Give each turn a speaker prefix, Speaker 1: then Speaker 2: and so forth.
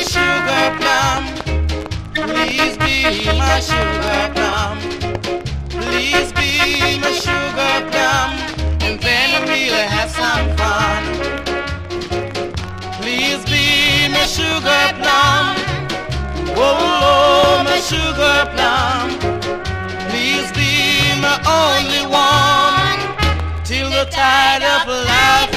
Speaker 1: sugar plum. Please be my sugar plum. Please be my sugar plum. And then we'll have some fun. Please be my sugar plum. Oh, my sugar plum. Please be my only one till the tide of life